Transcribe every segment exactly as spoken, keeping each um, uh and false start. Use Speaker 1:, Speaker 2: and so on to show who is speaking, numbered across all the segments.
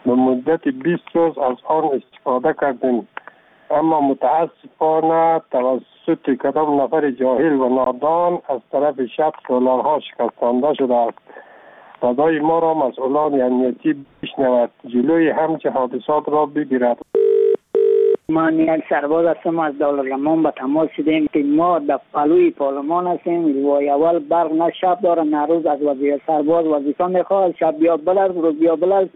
Speaker 1: به مدت بیست روز از آن استفاده کردیم، اما متاسفانه توسط کدام نفر جاهل و نادان از طرف شب سولارها شکستانده شده است. صدای ما را مسئولان امنیتی بشنود، جلوی همچه حادثات را بگیرد.
Speaker 2: من یک سرباز هستم از دارالرحمان به تماس شدیم که ما در پلوی پارلمان هستیم و اول برق نه شب داره نه روز. از وزیر سرباز وظیفه میخواد، شب بیا بلد روز بیا بلد.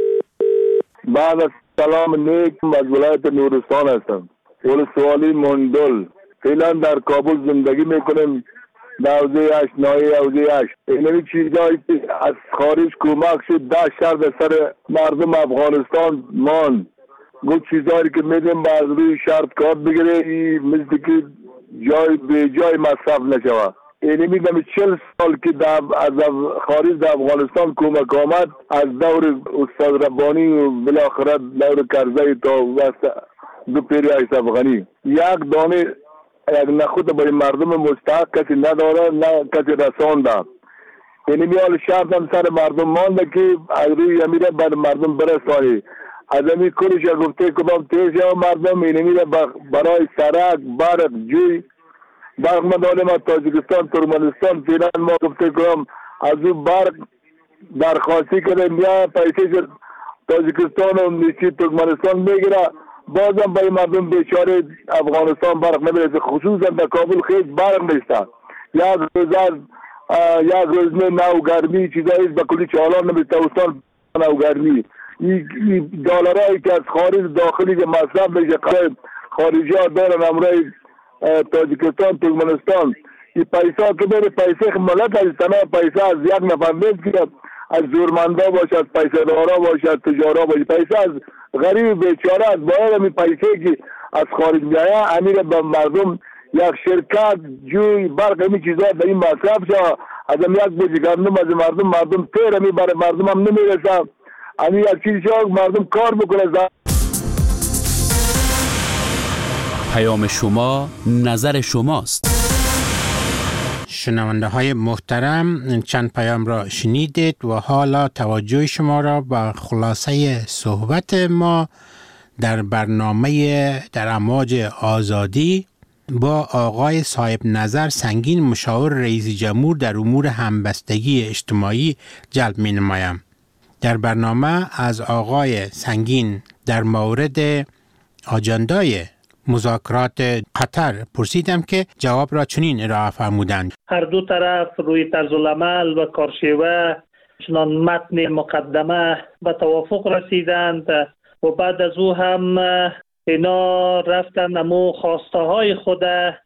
Speaker 3: بعد از سلام نیک از ولایت نورستان هستم، ولسوالی مندل. فعلا در کابل زندگی میکنیم، حوزه هشت نایه حوزه هشت. اینمی چیزایی که از خارج کمک شد ده شهر در سر مردم افغانستان مان گو چیزایی که میدیم باز روی شرط کار بگیره، مثل که جای به جای مصرف نشوه. اینی میدم چل سال که از خارج در افغانستان کمک آمد، از دور استاد ربانی و بالاخره دور کرزی تا وسط دو پیری اشرف غنی یک دانه یک نخود با مردم مستحق کسی نداره، نه کسی رسانده. اینی میال شرط هم سر مردم مانده که از روی امیره بر مردم برسانی. از امی کلش گفته کدام تیز یا مردم اینی میره برای سرک، برق، جوی برق مدارم از تاجیکستان، ترکمنستان فیلن ما گفته کدام از اون برق درخواستی کردیم یا پیسه تاجیکستان و نیچی ترکمنستان میگیره، بازم برای مردم بیچاره افغانستان برق نمیرسه. خصوصا در کابل خیلی برق نیسته، یک روز یک روز نو گرمی چیزایی به کلی چالان نمیسته استان نو گرمی. این دلارایی که از خارج داخلی که مصرف میشه خارجی ها دارن امروی تاجیکستان ترکمنستان، این پیسه که بره پیسه ملت از تنها پیسه از یک نفر نیست که از زورمندا باشه، از پیسه دارا باشه، از تجارا باشه، پیسه از غریب بیچاره از باید همین پیسه که از خارج میایه امیر به مردم یک شرکت جوی برق همین چیزا در این مصرف شد. از هم یک بوجه گندم از مردم مردم تیر همی برای مردم هم نمیرسه. همین یک چیز شد مردم کار بکنه.
Speaker 4: پیام شما نظر شماست.
Speaker 5: شنونده های محترم، چند پیام را شنیدید و حالا توجه شما را به خلاصه صحبت ما در برنامه در امواج آزادی با آقای صاحب نظر سنگین، مشاور رئیس جمهور در امور همبستگی اجتماعی جلب می نمایم. در برنامه از آقای سنگین در مورد آجندای مذاکرات قطر پرسیدم که جواب را چنین ارائه فرمودند:
Speaker 6: هر دو طرف روی طرز العمل و کارشیوه چنان متن مقدمه به توافق رسیدند و بعد از او هم اینا رفتن امو خواسته های خود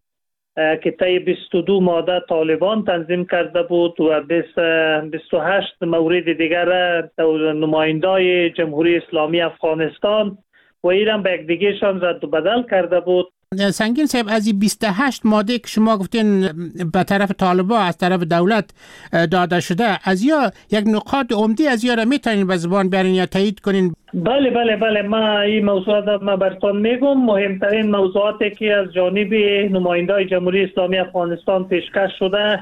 Speaker 6: که طی بیست و دو ماده طالبان تنظیم کرده بود و بیست و هشت مورد دیگر نمایندای جمهوری اسلامی افغانستان و ایران به یک دیگهشان رد و بدل کرده بود.
Speaker 5: سنگین صاحب، از این بیست و هشت ماده که شما گفتین به طرف طالبان از طرف دولت داده شده، از یا یک نقاط عمده از یا را میتونین به زبان بیارین یا تایید کنین؟
Speaker 6: بله بله بله ما این موضوعات ما براتون میگم. مهمترین موضوعاتی که از جانب نمایندای جمهوری اسلامی افغانستان پیشکش شده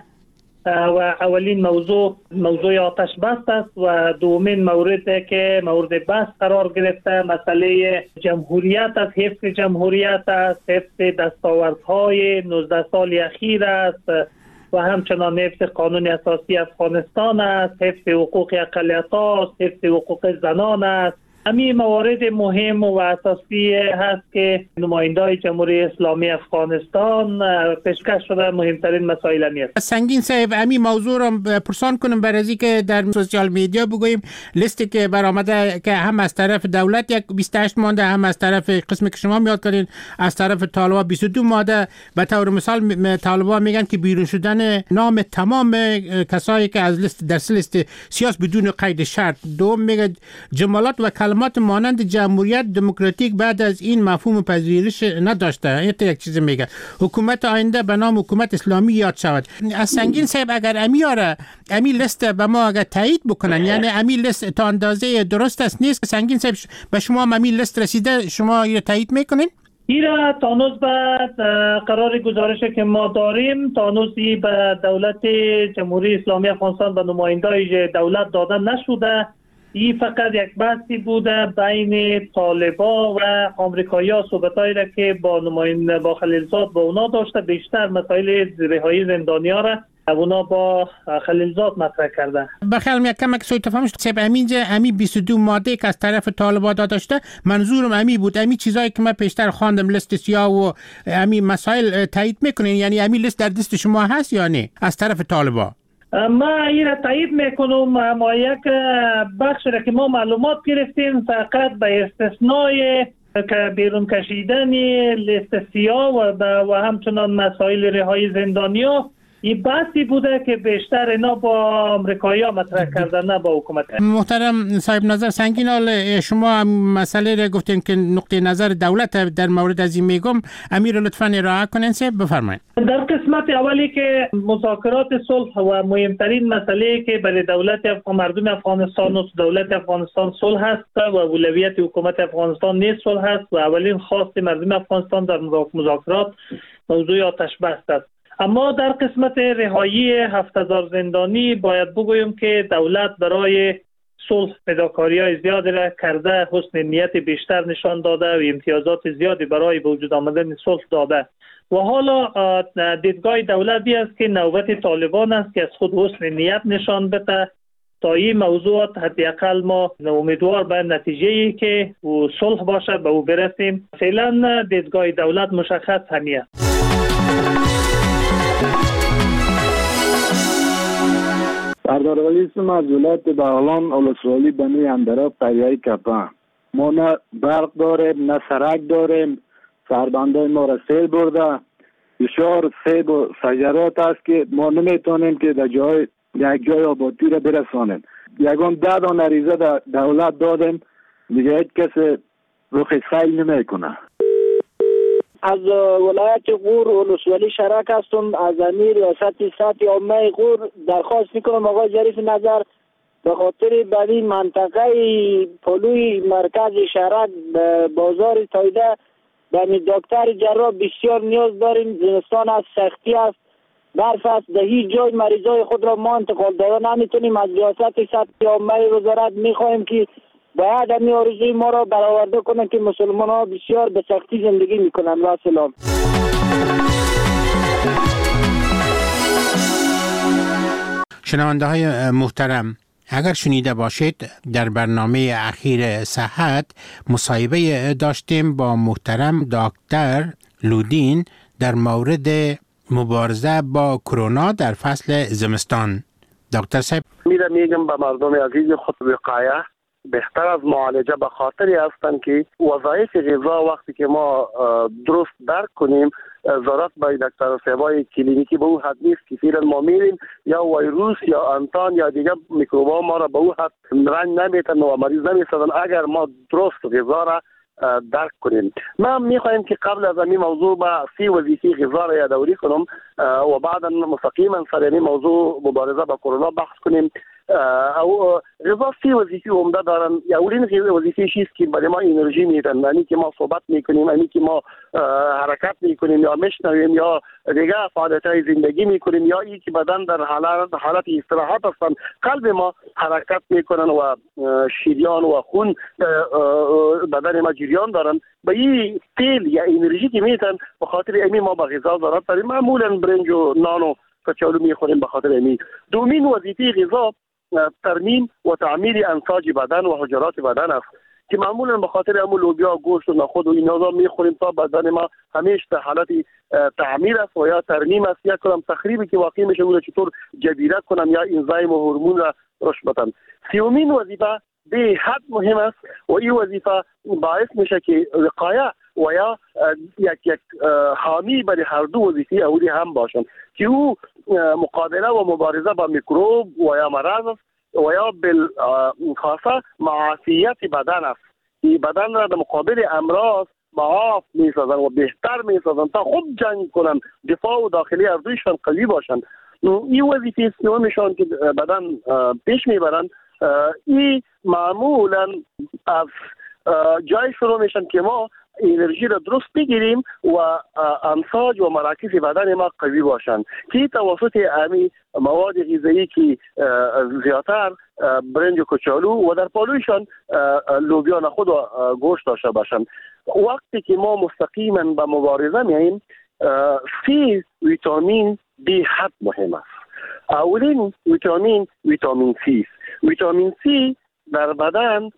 Speaker 6: و اولین موضوع موضوع آتش بس است و دومین موردی که مورد بحث قرار گرفته مسئله جمهوریت است، حفظ جمهوریت است، حفظ دستاوردهای نوزده سال اخیر است و همچنان حفظ قانون اساسی افغانستان است، حفظ حقوق اقلیت‌ها است، حفظ حقوق زنان است. همین موارد مهم و اساسی هست که نمایندای جمهوری اسلامی افغانستان پیشکش شده. مهمترین مسائل همی است.
Speaker 5: سنگین صاحب، همین موضوع را پرسان کنم برای از اینکه در سوشال میدیا بگوییم لیستی که برآمده که هم از طرف دولت یک بیست و هشت ماده، هم از طرف قسمی که شما میاد کردین از طرف طالبان بیست و دو ماده. به طور مثال طالبان میگن که بیرون شدن نام تمام کسایی که از لیست در لیست سیاسی بدون قید شرط. دوم میگه جملات و کلمات مانند جمهوریت دموکراتیک بعد از این مفهوم پذیرش نداشته. این یک چیز میگه حکومت آینده به نام حکومت اسلامی یاد شود. از سنگین صاحب اگر امیاره امی لیست به ما اگر تایید بکنن، یعنی امی لیست تا اندازه درست است نیست؟ سنگین صاحب به شما امی لیست رسیده، شما این تایید میکنین؟
Speaker 6: ایرا تانوز بعد قرار گزارشی که ما داریم تانوزی به دولت جمهوری اسلامی افغانستان و نمایندای دولت داده نشده. این فقط یک بحثی بوده بین طالبا و آمریکایی‌ها، صحبتایی را که با نماینده با خلیلزاد با اونا داشته، بیشتر مسائل رهایی زندانی‌ها را اونا با خلیلزاد مطرح کرده.
Speaker 5: بخیال یک کمک سوی تفاهم شد سیب امینجا امی بیست و دو ماده که از طرف طالبا داشته، منظورم امی بود. امی چیزایی که من پیشتر خواندم لیست سیاه و امی مسائل تایید میکنین، یعنی امی لیست در دست شما هست یا نه از طرف طالبا؟
Speaker 6: ما این را تایید میکنم، اما یک بخش را که ما معلومات گرفتیم فقط به استثنای که بیرون کشیدن لیست سیاه و, و همچنان مسائل رهایی زندانی‌ها، این بحثی بوده که بیشتر اینا با آمریکایی‌ها مطرح کردن نه با حکومت.
Speaker 5: محترم صاحب نظر سنگینال، شما مسئله را گفتین که نقطه نظر دولت در مورد از این میگم، امیر لطفاً ارائه کنین. سه بفرمایید.
Speaker 6: در قسمت اولی که مذاکرات صلح و مهمترین مسئله که برای دولت افغان مردم افغانستان و دولت افغانستان صلح است و اولویت حکومت افغانستان نیز صلح است و اولین خواست مردم افغانستان در مذاکرات موضوع آتش بس است. اما در قسمت رهایی هفت هزار زندانی باید بگویم که دولت برای صلح فداکاری‌های زیادی را کرده، حسن نیت بیشتر نشان داده و امتیازات زیادی برای به وجود آمدن صلح داده و حالا دیدگاه دولتی است که نوبت طالبان است که از خود حسن نیت نشان بده تا این موضوعات حداقل ما امیدوار به نتیجه‌ای که صلح باشه به او برسیم. فعلا دیدگاه دولت مشخص همیه.
Speaker 3: سردار ولی اسم از ولایت بغلان اولسوالی بنی اندراب قریه کپا. ما نه برق داریم نه سرک داریم، سربندای ما را سیل برده، بسیار سیب و شجرات است که ما نمیتونیم که در جای یک جای آبادی را برسانیم. یکم ده تا عریضه دولت دادیم، دیگه هیچ کسی رخ خیل نمیکنه.
Speaker 7: از ولایت غور اولسوالی شرک هستم. از امیر ریاست سطح عامه غور درخواست میکنم آقای ظریف نظر به خاطر بدی منطقه پلوی مرکز شرک بازار تایده به دکتر جراح بسیار نیاز داریم. زمستان از سختی است، برف است، در هیچ جای مریضای خود را ما انتقال دادن نمیتونیم. از ریاست سطح عامه وزارت میخواهیم که باید همی آرزوی ما را برآورده کنند که مسلمان ها بسیار به سختی زندگی میکنند. و سلام.
Speaker 5: شنونده های محترم، اگر شنیده باشید در برنامه اخیر صحت مصاحبه داشتیم با محترم دکتر لودین در مورد مبارزه با کرونا در فصل زمستان. دکتر صاحب
Speaker 1: میره میگم به مردم عزیز خود وقایه بهتر از معالجه به خاطری هستند که وظایف غذا وقتی که ما درست درک کنیم ضرورت به دکتر صاحبای کلینیکی به او حد نیست که فعلا ما میریم یا ویروس یا انتان یا دیگه میکروبا ما را به او حد رنج نمیتن و مریض نمیسازن اگر ما درست غذا را درک کنیم. ما میخوایم که قبل از این موضوع با سی وظیفه غذا را یادآوری کنم و بعدا مستقیما سر این موضوع مبارزه با کرونا بحث کنیم. او غذا سی وظیفه عمده دارن. اولین وظیفه چیست که برای ما انرژی میدن، یعنی که ما صحبت میکنیم، یعنی که ما حرکت میکنیم یا میشنویم یا دیگه فعالیت‌های زندگی میکنیم یا ای که بدن در حالت حالت استراحت هستن، قلب ما حرکت میکنن و شریان و خون بدن ما جریان دارن. به این تیل یا انرژی که میتن به خاطر امی ما با غذا ضرورت داریم. معمولا برنج و نان و کچالو میخوریم به خاطر امی. دومین وظیفه غذا ترمیم و تعمیر انساج بدن و حجرات بدن است که معمولا به خاطر همون لوبیا، گوشت و نخود و اینا میخوریم تا بدن ما همیشه در حالت تعمیر است و یا ترمیم است. یا کلام تخریبی که واقع میشه اون چطور جبیره کنن یا انزایم و هورمون را رشد بدن. سیومین وظیفه به حد مهم است و این وظیفه باعث میشه که وقایه و یا یک یک حامی برای هر دو وظیفه اولی هم باشن که او مقابله و مبارزه با میکروب و یا مرض است و یا بالخاصه معافیت بدن است. این بدن را در مقابل امراض معاف میسازن و بهتر میسازن تا خود جنگ کنن، دفاع و داخلی ارزششان قوی باشن. این وظیفه سومشان که بدن پیش میبرن این معمولا از جای شروع میشن که ما
Speaker 8: انرژی را درست بگیریم و امساج و مراکز بدن ما قوی باشند که توسط امی مواد غذایی که زیادتر برنج و کچالو و در پالویشان لوبیا نخود و گوشت داشته باشند. وقتی که ما مستقیما به مبارزه میاییم، سی ویتامین دی حد مهم است. اولین ویتامین ویتامین سی است. ویتامین سی در بدن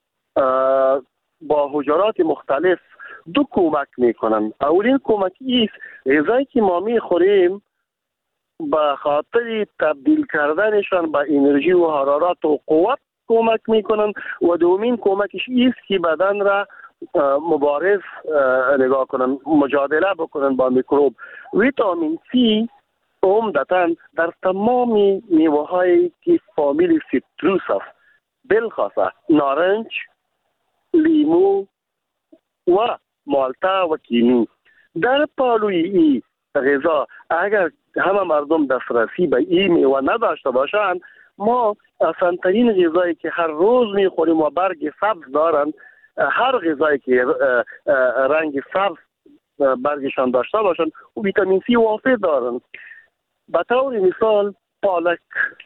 Speaker 8: با حجرات مختلف دو کمک میکنن. اولین کمک است غذایی که ما میخوریم به خاطر تبدیل کردنشان به انرژی و حرارت و قوت کمک میکنن و دومین کمکش است که بدن را مبارز نگاه کنن، مجادله بکنن با میکروب. ویتامین سی عمدتاً در تمام میوه هایی که فامیل سیتروس است، بالخاصه نارنج، لیمو و مالتا و کینو. در پالوی ای غذا اگر همه مردم دسترسی به این میوه نداشته باشند، ما آسان‌ترین غذایی که هر روز میخوریم و برگ سبز دارند، هر غذایی که رنگ سبز برگشان داشته باشند و ویتامین سی وافر دارند. به طور مثال پالک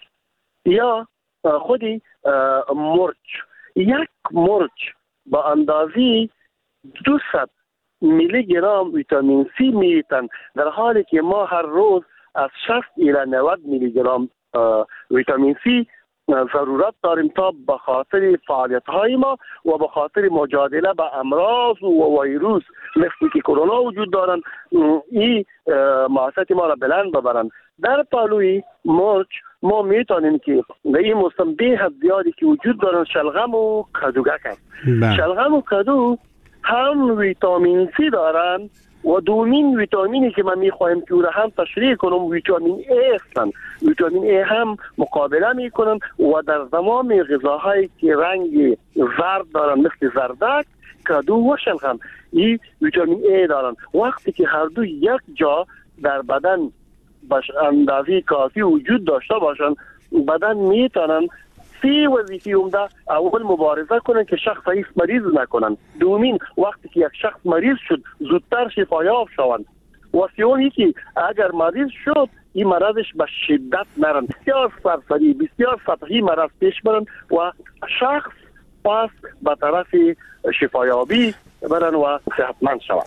Speaker 8: یا خودی مرچ، یک مرچ با اندازی دویست میلی گرم ویتامین سی میتن، در حالی که ما هر روز از شصت الی نود میلی گرم ویتامین سی ضرورت داریم تا به خاطر فعالیت های ما و به خاطر مجادله با امراض و ویروس مثل که کرونا وجود دارن، این معافیت ما را بلند ببرن. در پالوی مرچ ما میتونیم که در این موسم به حد زیادی که وجود دارن شلغم و کدوگک هست. شلغم و کدو هم ویتامین سی دارن و دومین ویتامینی که من میخوایم که او را هم تشریح کنم ویتامین ای هستن. ویتامین ای هم مقابله میکنن و در تمام غذاهایی که رنگ زرد دارن مثل زردک، کدو و شلغم این ویتامین ای دارن. وقتی که هر دو یک جا در بدن باش اندازه کافی وجود داشته باشن، بدن میتونن سی وظیفه عمده اول مبارزه کنن که شخص ایست مریض نکنن. دومین وقتی که یک شخص مریض شد زودتر شفایاب شوند. و سیومی که اگر مریض شد این مرضش به شدت نرن، بسیار سرسری بسیار سطحی مرض پیش برن و شخص پس به طرف شفایابی برن و صحتمند شوند.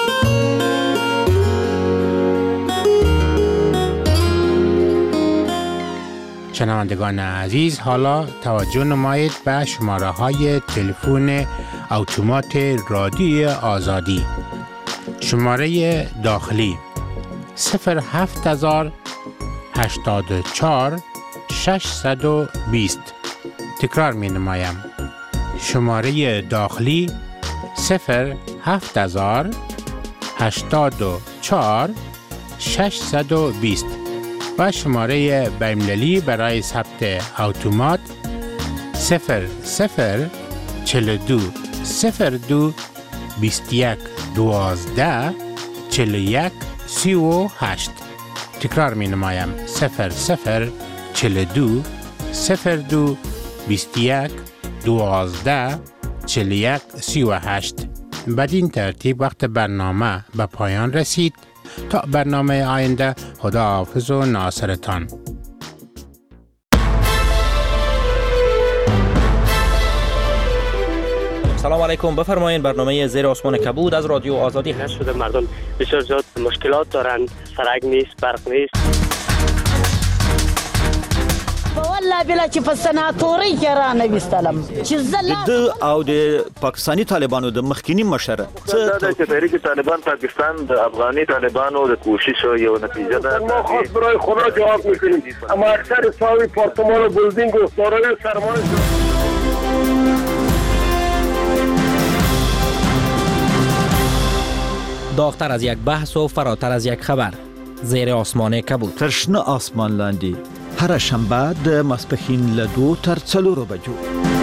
Speaker 5: شنوندگان عزیز، حالا توجه نمایید به شماره های تلفن اتومات رادیوی آزادی. شماره داخلی صفر هفت هزار هشتاد و چهار ششصد و بیست. تکرار می نمایم. شماره داخلی صفر هفت هزار هشتاد و چهار ششصد و بیست و شماره بین‌المللی برای ثبت اتومات صفر صفر چهل و دو صفر دو بیست و یک دوازده چهل و یک سی و هشت. تکرار می نمایم صفر صفر چهل و دو صفر دو بیست و یک دوازده چهل و یک سی و هشت. بدین ترتیب وقت برنامه به پایان رسید. تا برنامه آینده، خدا حافظ و ناصرتان.
Speaker 9: سلام علیکم، بفرمایید. برنامه زیر آسمان کبود از رادیو آزادی هست.
Speaker 10: شده مردم بسیار زیاد مشکلات دارن، سرک نیست، برق نیست.
Speaker 11: والله بلا چې په سناتوري کې را نه وستلم چې زلا
Speaker 12: د او د پاکستاني طالبانو د مخکینی مشر
Speaker 3: څه د تحریک طالبان پاکستان د افغاني طالبانو د کوشش یو نتیجه ده.
Speaker 1: ما خاص برای خدا جواب میکنیم، اما اکثر ساوی پارتمان و بلدینگ و دارای سرمایه
Speaker 9: داغتر از یک بحث و فراتر از یک خبر. زیر آسمان کبود.
Speaker 12: ترشنه آسمان لاندی هر شنبه د ماسپښین له دوه تر څلورو بجو